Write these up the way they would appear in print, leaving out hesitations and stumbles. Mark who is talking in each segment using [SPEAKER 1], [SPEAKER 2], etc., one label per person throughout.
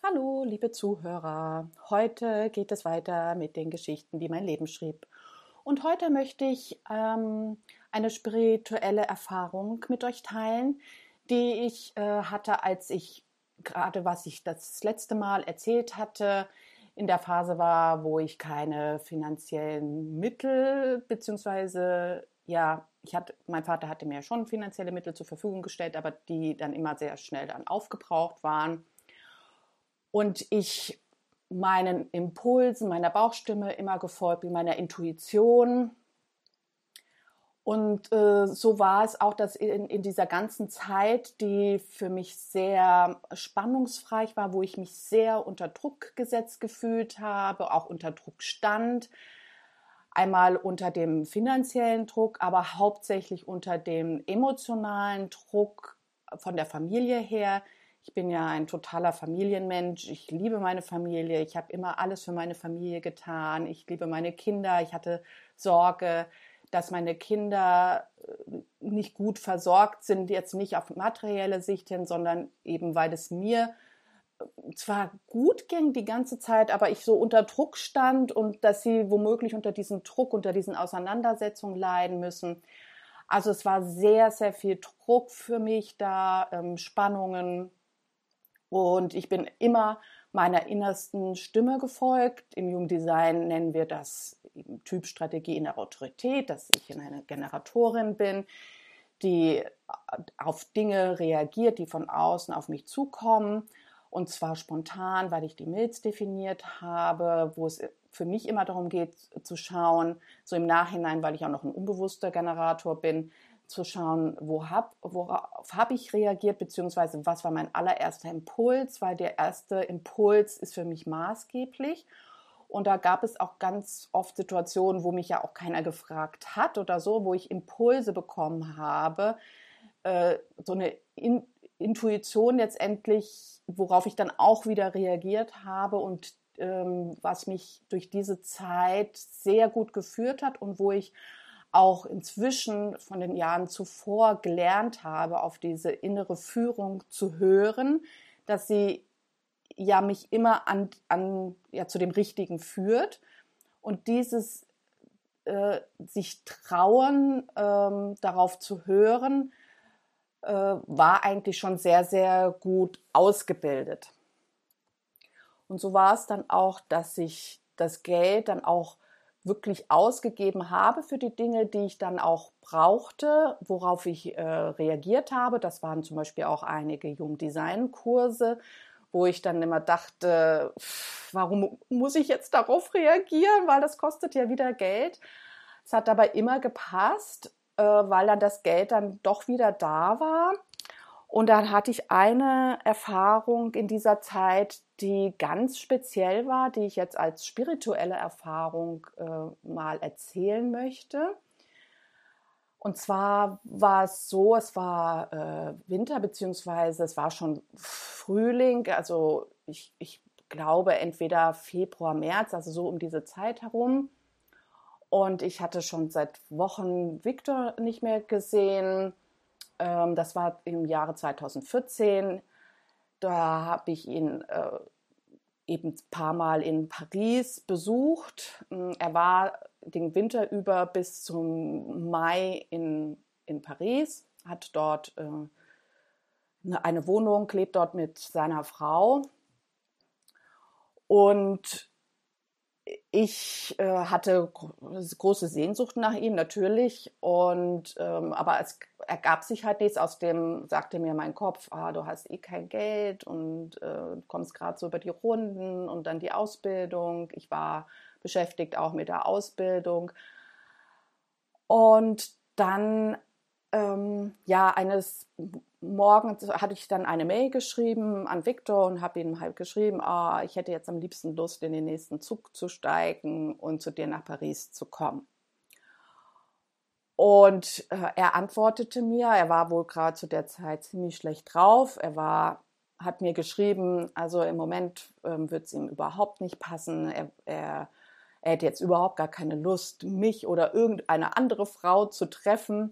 [SPEAKER 1] Hallo, liebe Zuhörer. Heute geht es weiter mit den Geschichten, die mein Leben schrieb. Und heute möchte ich eine spirituelle Erfahrung mit euch teilen, die ich hatte, als ich gerade, was ich das letzte Mal erzählt hatte, in der Phase war, wo ich keine finanziellen Mittel, beziehungsweise, ja, mein Vater hatte mir schon finanzielle Mittel zur Verfügung gestellt, aber die dann immer sehr schnell dann aufgebraucht waren. Und ich meinen Impulsen, meiner Bauchstimme immer gefolgt bin, meiner Intuition. Und so war es auch, dass in dieser ganzen Zeit, die für mich sehr spannungsreich war, wo ich mich sehr unter Druck gesetzt gefühlt habe, auch unter Druck stand, einmal unter dem finanziellen Druck, aber hauptsächlich unter dem emotionalen Druck von der Familie her. Ich bin ja ein totaler Familienmensch. Ich liebe meine Familie. Ich habe immer alles für meine Familie getan. Ich liebe meine Kinder. Ich hatte Sorge, dass meine Kinder nicht gut versorgt sind, jetzt nicht auf materielle Sicht hin, sondern eben, weil es mir zwar gut ging die ganze Zeit, aber ich so unter Druck stand und dass sie womöglich unter diesem Druck, unter diesen Auseinandersetzungen leiden müssen. Also es war sehr, sehr viel Druck für mich da, Spannungen. Und ich bin immer meiner innersten Stimme gefolgt. Im Jugenddesign nennen wir das Typstrategie innere Autorität, dass ich eine Generatorin bin, die auf Dinge reagiert, die von außen auf mich zukommen. Und zwar spontan, weil ich die Milz definiert habe, wo es für mich immer darum geht, zu schauen, so im Nachhinein, weil ich auch noch ein unbewusster Generator bin, zu schauen, worauf habe ich reagiert, beziehungsweise was war mein allererster Impuls, weil der erste Impuls ist für mich maßgeblich. Und da gab es auch ganz oft Situationen, wo mich ja auch keiner gefragt hat oder so, wo ich Impulse bekommen habe, so eine Intuition letztendlich, worauf ich dann auch wieder reagiert habe und was mich durch diese Zeit sehr gut geführt hat und wo ich auch inzwischen von den Jahren zuvor gelernt habe, auf diese innere Führung zu hören, dass sie ja mich immer zu dem Richtigen führt. Und dieses sich trauen, darauf zu hören, war eigentlich schon sehr, sehr gut ausgebildet. Und so war es dann auch, dass ich das Geld dann auch wirklich ausgegeben habe für die Dinge, die ich dann auch brauchte, worauf ich reagiert habe. Das waren zum Beispiel auch einige Jugenddesign-Kurse, wo ich dann immer dachte, warum muss ich jetzt darauf reagieren, weil das kostet ja wieder Geld. Es hat aber immer gepasst, weil dann das Geld dann doch wieder da war. Und dann hatte ich eine Erfahrung in dieser Zeit, die ganz speziell war, die ich jetzt als spirituelle Erfahrung mal erzählen möchte. Und zwar war es so, es war Winter, beziehungsweise es war schon Frühling, also ich glaube entweder Februar, März, also so um diese Zeit herum. Und ich hatte schon seit Wochen Viktor nicht mehr gesehen. Das war im Jahre 2014. Da habe ich ihn eben ein paar Mal in Paris besucht. Er war den Winter über bis zum Mai in Paris, hat dort eine Wohnung, lebt dort mit seiner Frau. Und ich hatte große Sehnsucht nach ihm, natürlich, aber es ergab sich halt nichts. Aus dem sagte mir mein Kopf, du hast eh kein Geld und du kommst gerade so über die Runden und dann die Ausbildung. Ich war beschäftigt auch mit der Ausbildung. Und dann, eines Morgens hatte ich dann eine Mail geschrieben an Viktor und habe ihm halt geschrieben, ich hätte jetzt am liebsten Lust, in den nächsten Zug zu steigen und zu dir nach Paris zu kommen. Und er antwortete mir, er war wohl gerade zu der Zeit ziemlich schlecht drauf. Hat mir geschrieben, also im Moment wird es ihm überhaupt nicht passen. Er hätte jetzt überhaupt gar keine Lust, mich oder irgendeine andere Frau zu treffen.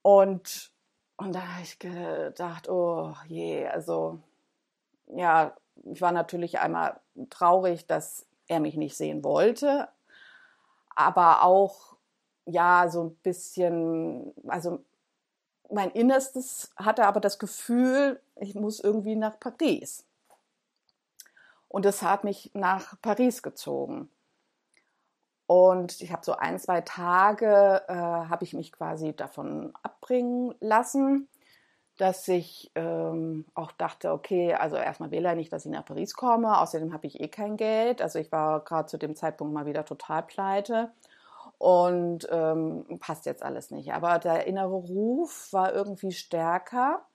[SPEAKER 1] Und da habe ich gedacht, oh je, also ja, ich war natürlich einmal traurig, dass er mich nicht sehen wollte, aber auch, ja, so ein bisschen, also mein Innerstes hatte aber das Gefühl, ich muss irgendwie nach Paris. Und es hat mich nach Paris gezogen. Und ich habe so 1, 2 Tage, habe ich mich quasi davon abbringen lassen, dass ich auch dachte, okay, also erstmal will er nicht, dass ich nach Paris komme. Außerdem habe ich eh kein Geld. Also ich war gerade zu dem Zeitpunkt mal wieder total pleite. Und passt jetzt alles nicht. Aber der innere Ruf war irgendwie stärker.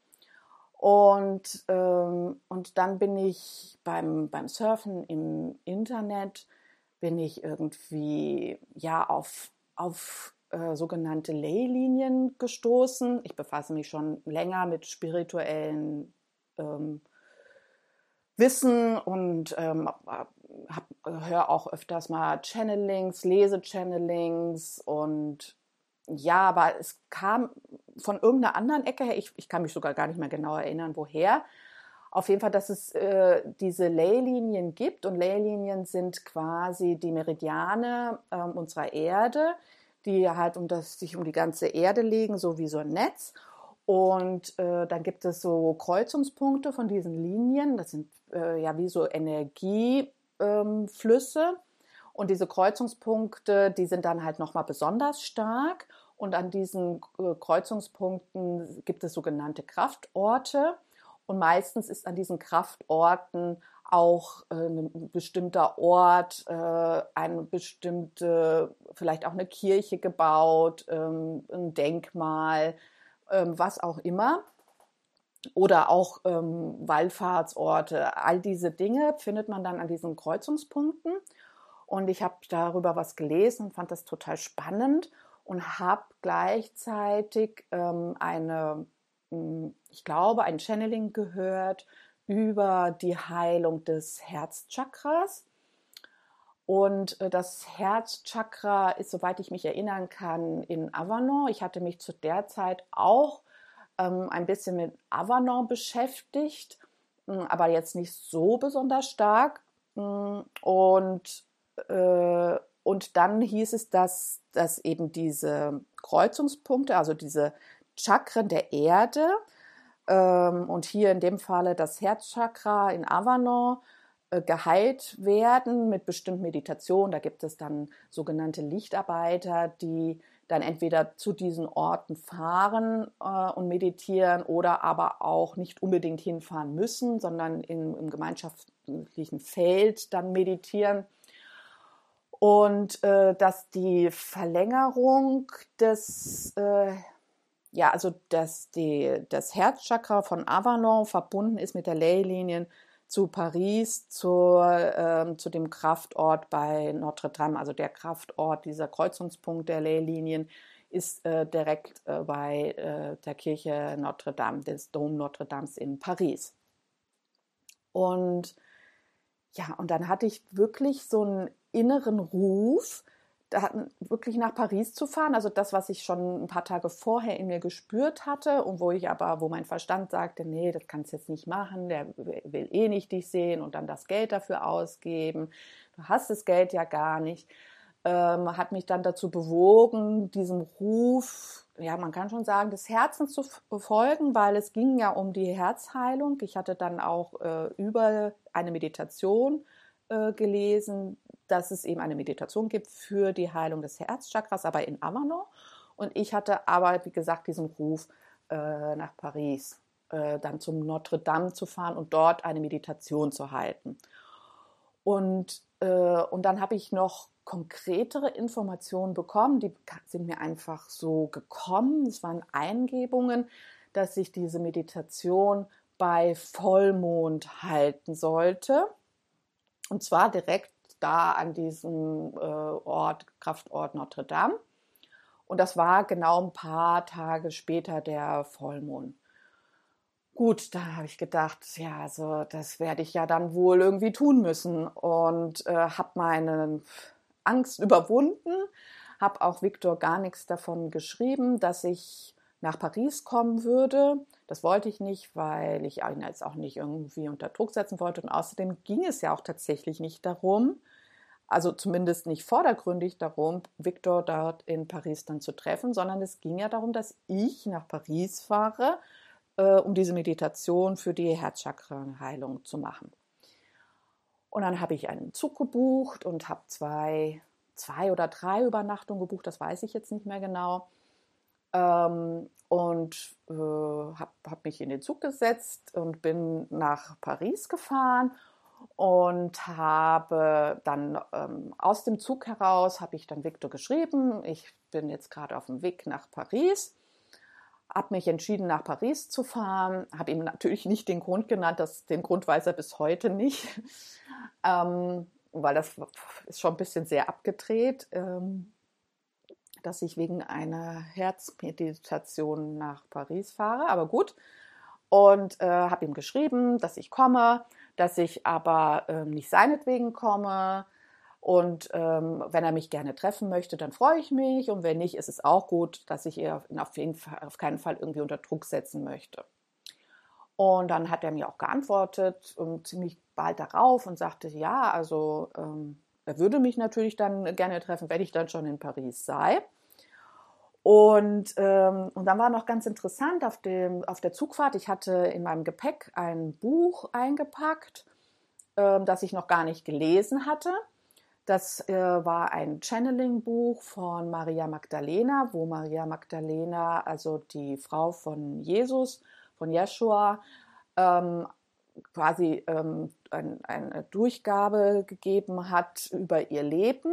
[SPEAKER 1] Und dann bin ich beim Surfen im Internet, bin ich irgendwie ja auf sogenannte Leylinien gestoßen. Ich befasse mich schon länger mit spirituellen ähm, Wissen und höre auch öfters mal Channelings, lese Channelings und ja, aber es kam von irgendeiner anderen Ecke her, ich kann mich sogar gar nicht mehr genau erinnern, woher. Auf jeden Fall, dass es diese Leylinien gibt und Leylinien sind quasi die Meridiane unserer Erde, die halt sich um die ganze Erde legen, so wie so ein Netz. Und dann gibt es so Kreuzungspunkte von diesen Linien, das sind ja wie so Energieflüsse. Und diese Kreuzungspunkte, die sind dann halt nochmal besonders stark. Und an diesen Kreuzungspunkten gibt es sogenannte Kraftorte. Und meistens ist an diesen Kraftorten auch ein bestimmter Ort, eine bestimmte, vielleicht auch eine Kirche gebaut, ein Denkmal, was auch immer. Oder auch Wallfahrtsorte. All diese Dinge findet man dann an diesen Kreuzungspunkten. Und ich habe darüber was gelesen und fand das total spannend und habe gleichzeitig ich glaube, ein Channeling gehört über die Heilung des Herzchakras. Und das Herzchakra ist, soweit ich mich erinnern kann, in Avanon. Ich hatte mich zu der Zeit auch ein bisschen mit Avanon beschäftigt, aber jetzt nicht so besonders stark. Und dann hieß es, dass eben diese Kreuzungspunkte, also diese Chakren der Erde, und hier in dem Falle das Herzchakra in Avanon, geheilt werden mit bestimmten Meditationen. Da gibt es dann sogenannte Lichtarbeiter, die dann entweder zu diesen Orten fahren und meditieren oder aber auch nicht unbedingt hinfahren müssen, sondern im gemeinschaftlichen Feld dann meditieren. Und dass die Verlängerung das Herzchakra von Avanon verbunden ist mit der Leylinien zu Paris, zu dem Kraftort bei Notre Dame. Also der Kraftort, dieser Kreuzungspunkt der Leylinien, ist direkt bei der Kirche Notre Dame, des Dom Notre Dames in Paris. Und ja, und dann hatte ich wirklich so einen inneren Ruf, wirklich nach Paris zu fahren. Also das, was ich schon ein paar Tage vorher in mir gespürt hatte und wo mein Verstand sagte, nee, das kannst du jetzt nicht machen, der will eh nicht dich sehen und dann das Geld dafür ausgeben. Du hast das Geld ja gar nicht. Hat mich dann dazu bewogen, diesem Ruf, ja, man kann schon sagen, des Herzens zu folgen, weil es ging ja um die Herzheilung. Ich hatte dann auch über eine Meditation gelesen, dass es eben eine Meditation gibt für die Heilung des Herzchakras, aber in Avanon. Und ich hatte aber, wie gesagt, diesen Ruf nach Paris, dann zum Notre Dame zu fahren und dort eine Meditation zu halten. Und dann habe ich noch konkretere Informationen bekommen, die sind mir einfach so gekommen. Es waren Eingebungen, dass ich diese Meditation bei Vollmond halten sollte. Und zwar direkt da an diesem Kraftort Notre Dame. Und das war genau ein paar Tage später der Vollmond. Gut, da habe ich gedacht, ja, also das werde ich ja dann wohl irgendwie tun müssen. Und habe meine Angst überwunden, habe auch Viktor gar nichts davon geschrieben, dass ich nach Paris kommen würde. Das wollte ich nicht, weil ich ihn jetzt auch nicht irgendwie unter Druck setzen wollte. Und außerdem ging es ja auch tatsächlich nicht darum, also zumindest nicht vordergründig darum, Victor dort in Paris dann zu treffen, sondern es ging ja darum, dass ich nach Paris fahre, um diese Meditation für die Herzchakrenheilung zu machen. Und dann habe ich einen Zug gebucht und habe zwei oder drei Übernachtungen gebucht, das weiß ich jetzt nicht mehr genau. Und hab mich in den Zug gesetzt und bin nach Paris gefahren und habe dann aus dem Zug heraus, habe ich dann Victor geschrieben, ich bin jetzt gerade auf dem Weg nach Paris, habe mich entschieden, nach Paris zu fahren, habe ihm natürlich nicht den Grund genannt, den Grund weiß er bis heute nicht, weil das ist schon ein bisschen sehr abgedreht, dass ich wegen einer Herzmeditation nach Paris fahre, aber gut. Und habe ihm geschrieben, dass ich komme, dass ich aber nicht seinetwegen komme. Und wenn er mich gerne treffen möchte, dann freue ich mich. Und wenn nicht, ist es auch gut, dass ich ihn auf keinen Fall irgendwie unter Druck setzen möchte. Und dann hat er mir auch geantwortet, ziemlich bald darauf und sagte, ja, also er würde mich natürlich dann gerne treffen, wenn ich dann schon in Paris sei. Und dann war noch ganz interessant auf der Zugfahrt, ich hatte in meinem Gepäck ein Buch eingepackt, das ich noch gar nicht gelesen hatte. Das war ein Channeling-Buch von Maria Magdalena, wo Maria Magdalena, also die Frau von Jesus, von Jeschua, quasi eine Durchgabe gegeben hat über ihr Leben.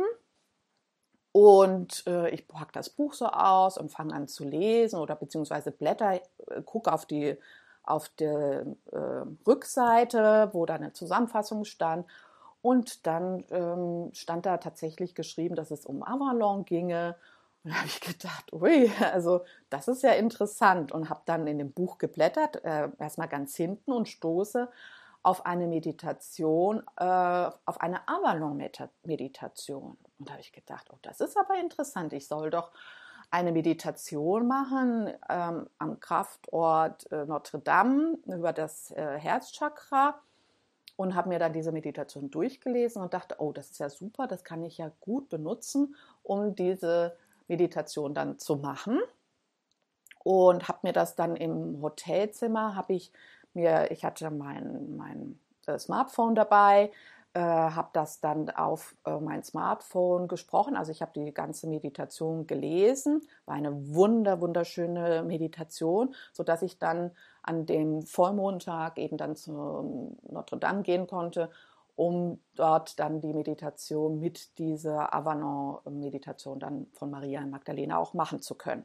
[SPEAKER 1] Und ich packe das Buch so aus und fange an zu lesen oder beziehungsweise blätter, gucke auf der Rückseite, wo da eine Zusammenfassung stand. Und dann stand da tatsächlich geschrieben, dass es um Avalon ginge. Und da habe ich gedacht, ui, also das ist ja interessant. Und habe dann in dem Buch geblättert, erstmal ganz hinten und stoße auf eine Meditation, auf eine Avalon-Meditation. Und da habe ich gedacht, oh, das ist aber interessant. Ich soll doch eine Meditation machen am Kraftort Notre Dame über das Herzchakra und habe mir dann diese Meditation durchgelesen und dachte, oh, das ist ja super, das kann ich ja gut benutzen, um diese Meditation dann zu machen. Und habe mir das dann im Hotelzimmer, ich hatte mein Smartphone dabei, habe das dann auf mein Smartphone gesprochen. Also ich habe die ganze Meditation gelesen, war eine wunderschöne Meditation, sodass ich dann an dem Vollmondtag eben dann zu Notre Dame gehen konnte, um dort dann die Meditation mit dieser Avalon-Meditation dann von Maria Magdalena auch machen zu können.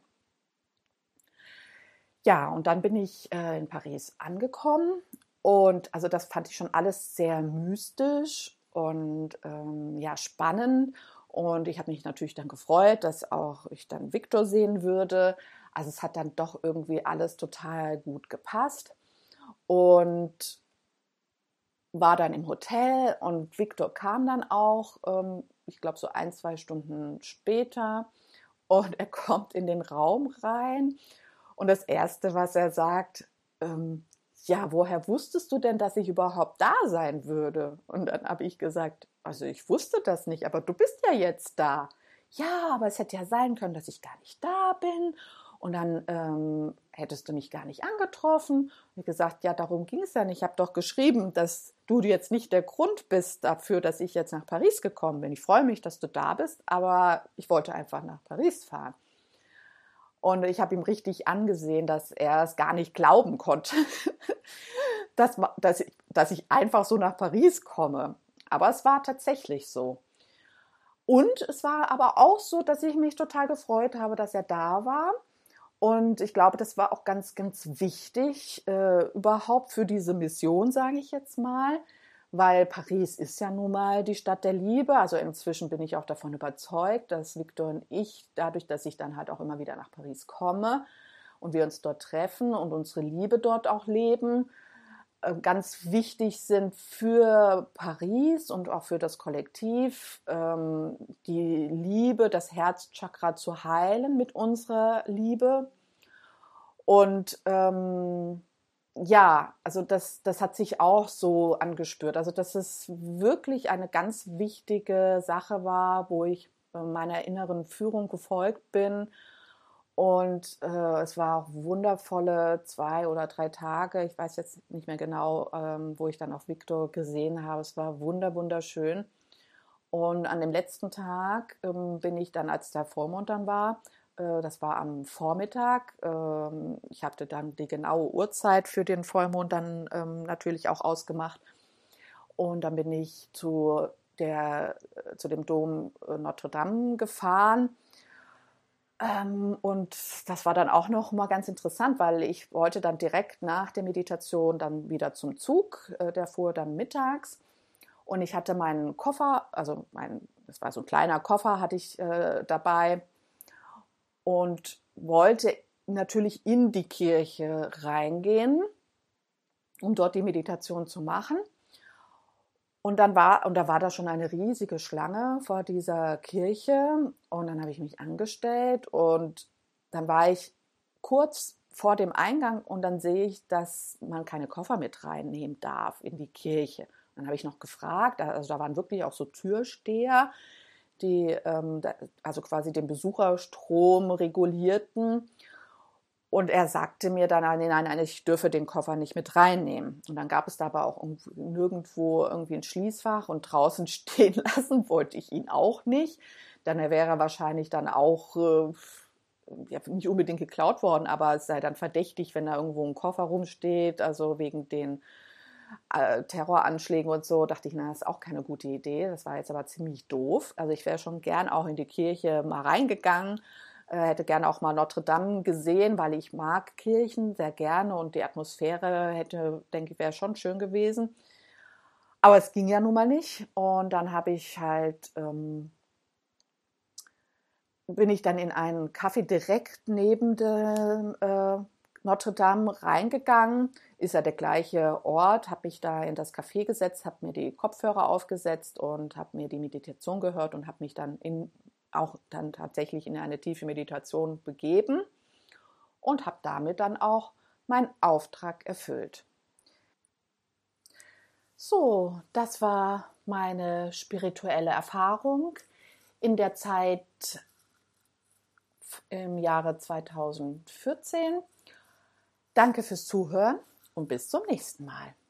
[SPEAKER 1] Ja, und dann bin ich in Paris angekommen und also das fand ich schon alles sehr mystisch und ja, spannend. Und ich habe mich natürlich dann gefreut, dass auch ich dann Victor sehen würde. Also es hat dann doch irgendwie alles total gut gepasst. Und war dann im Hotel und Victor kam dann auch, ich glaube so 1-2 Stunden später. Und er kommt in den Raum rein. Und das Erste, was er sagt, ja, woher wusstest du denn, dass ich überhaupt da sein würde? Und dann habe ich gesagt, also ich wusste das nicht, aber du bist ja jetzt da. Ja, aber es hätte ja sein können, dass ich gar nicht da bin. Und dann hättest du mich gar nicht angetroffen. Und ich gesagt, ja, darum ging es ja nicht. Ich habe doch geschrieben, dass du jetzt nicht der Grund bist dafür, dass ich jetzt nach Paris gekommen bin. Ich freue mich, dass du da bist, aber ich wollte einfach nach Paris fahren. Und ich habe ihm richtig angesehen, dass er es gar nicht glauben konnte, dass ich einfach so nach Paris komme. Aber es war tatsächlich so. Und es war aber auch so, dass ich mich total gefreut habe, dass er da war. Und ich glaube, das war auch ganz wichtig überhaupt für diese Mission, sage ich jetzt mal. Weil Paris ist ja nun mal die Stadt der Liebe. Also inzwischen bin ich auch davon überzeugt, dass Victor und ich, dadurch, dass ich dann halt auch immer wieder nach Paris komme und wir uns dort treffen und unsere Liebe dort auch leben, ganz wichtig sind für Paris und auch für das Kollektiv, die Liebe, das Herzchakra zu heilen mit unserer Liebe. Und ja, also das hat sich auch so angespürt. Also dass es wirklich eine ganz wichtige Sache war, wo ich meiner inneren Führung gefolgt bin. Und es war auch wundervolle 2 oder 3 Tage. Ich weiß jetzt nicht mehr genau, wo ich dann auch Viktor gesehen habe. Es war wunderschön. Und an dem letzten Tag bin ich dann, als der Vollmond dann war, das war am Vormittag. Ich hatte dann die genaue Uhrzeit für den Vollmond dann natürlich auch ausgemacht. Und dann bin ich zu dem Dom Notre Dame gefahren. Und das war dann auch noch mal ganz interessant, weil ich wollte dann direkt nach der Meditation dann wieder zum Zug. Der fuhr dann mittags. Und ich hatte meinen Koffer, das war so ein kleiner Koffer, hatte ich dabei und wollte natürlich in die Kirche reingehen, um dort die Meditation zu machen. Und da war da schon eine riesige Schlange vor dieser Kirche. Und dann habe ich mich angestellt und dann war ich kurz vor dem Eingang und dann sehe ich, dass man keine Koffer mit reinnehmen darf in die Kirche. Dann habe ich noch gefragt, also da waren wirklich auch so Türsteher, die also quasi den Besucherstrom regulierten. Und er sagte mir dann, nein, ich dürfe den Koffer nicht mit reinnehmen. Und dann gab es da aber auch nirgendwo irgendwie ein Schließfach und draußen stehen lassen wollte ich ihn auch nicht. Dann wäre er wahrscheinlich dann auch nicht unbedingt geklaut worden, aber es sei dann verdächtig, wenn da irgendwo ein Koffer rumsteht, also wegen den Terroranschlägen und so, dachte ich, das ist auch keine gute Idee. Das war jetzt aber ziemlich doof. Also ich wäre schon gern auch in die Kirche mal reingegangen, hätte gerne auch mal Notre Dame gesehen, weil ich mag Kirchen sehr gerne und die Atmosphäre denke ich, wäre schon schön gewesen. Aber es ging ja nun mal nicht. Und dann bin ich dann in einen Café direkt neben der Notre Dame reingegangen. Ist ja der gleiche Ort, habe mich da in das Café gesetzt, habe mir die Kopfhörer aufgesetzt und habe mir die Meditation gehört und habe mich dann auch dann tatsächlich in eine tiefe Meditation begeben und habe damit dann auch meinen Auftrag erfüllt. So, das war meine spirituelle Erfahrung in der Zeit im Jahre 2014. Danke fürs Zuhören und bis zum nächsten Mal.